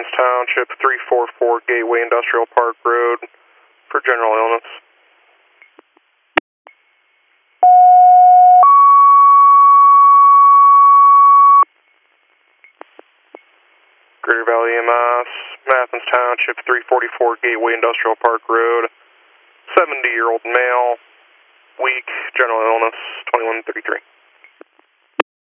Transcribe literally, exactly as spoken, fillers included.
Athens Township, three forty-four Gateway Industrial Park Road for general illness. Greater Valley E M S, Athens Township, three forty-four Gateway Industrial Park Road, seventy-year-old male, weak, general illness, twenty-one thirty-three.